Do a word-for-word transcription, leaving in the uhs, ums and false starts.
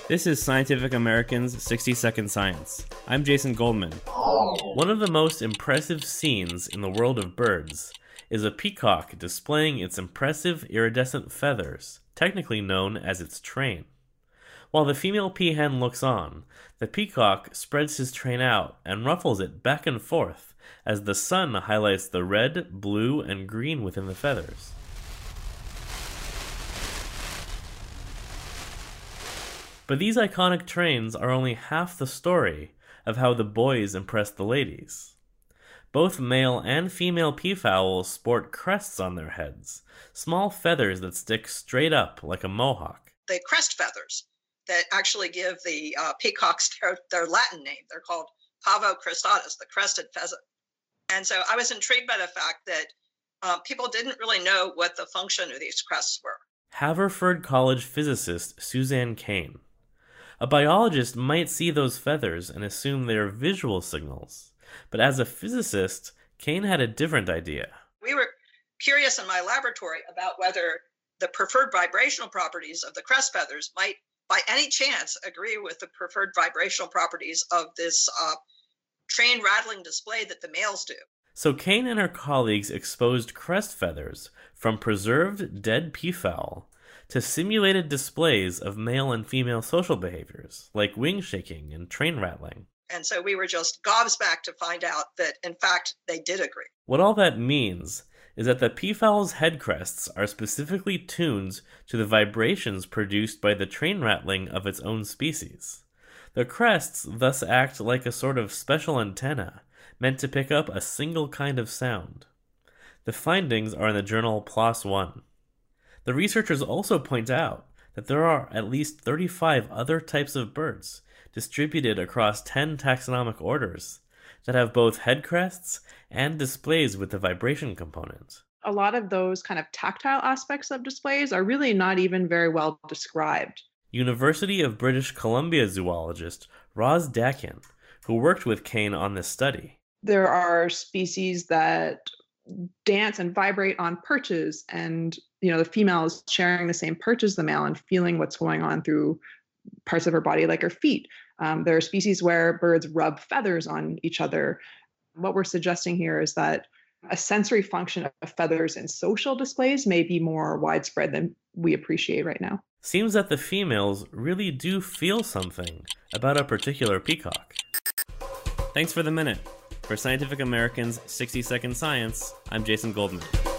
This is Scientific American's sixty second Science. I'm Jason Goldman. One of the most impressive scenes in the world of birds is a peacock displaying its impressive iridescent feathers, technically known as its train. While the female peahen looks on, the peacock spreads his train out and ruffles it back and forth as the sun highlights the red, blue, and green within the feathers. But these iconic trains are only half the story of how the boys impress the ladies. Both male and female peafowls sport crests on their heads, small feathers that stick straight up like a mohawk. The crest feathers that actually give the uh, peacocks their, their Latin name. They're called pavo cristatus, the crested pheasant. And so I was intrigued by the fact that uh, people didn't really know what the function of these crests were. Haverford College physicist Suzanne Cain. A biologist might see those feathers and assume they are visual signals, but as a physicist, Cain had a different idea. We were curious in my laboratory about whether the preferred vibrational properties of the crest feathers might, by any chance, agree with the preferred vibrational properties of this uh, train rattling display that the males do. So Cain and her colleagues exposed crest feathers from preserved dead peafowl to simulated displays of male and female social behaviors, like wing shaking and train rattling. And so we were just gobsmacked to find out that, in fact, they did agree. What all that means is that the peafowl's head crests are specifically tuned to the vibrations produced by the train rattling of its own species. The crests thus act like a sort of special antenna, meant to pick up a single kind of sound. The findings are in the journal PLOS One. The researchers also point out that there are at least thirty-five other types of birds distributed across ten taxonomic orders that have both head crests and displays with the vibration component. A lot of those kind of tactile aspects of displays are really not even very well described. University of British Columbia zoologist Roz Dakin, who worked with Cain on this study. There are species that dance and vibrate on perches, and you know the female is sharing the same perch as the male and feeling what's going on through parts of her body like her feet. Um, there are species where birds rub feathers on each other. What we're suggesting here is that a sensory function of feathers in social displays may be more widespread than we appreciate right now. Seems that the females really do feel something about a particular peacock. Thanks for the minute. For Scientific American's sixty second Science, I'm Jason Goldman.